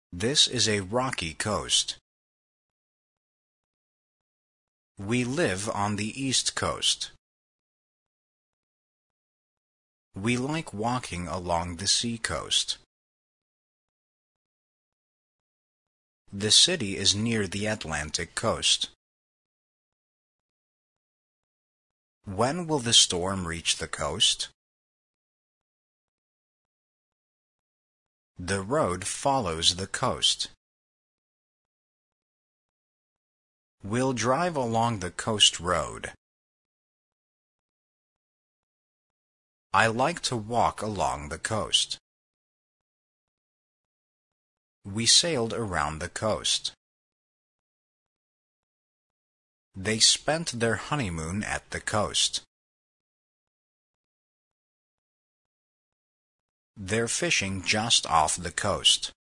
This is a rocky coast. We live on the East Coast. We like walking along the seacoast. The city is near the Atlantic coast. When will the storm reach the coast? The road follows the coast. We'll drive along the coast road. I like to walk along the coast. We sailed around the coast. They spent their honeymoon at the coast. They're fishing just off the coast.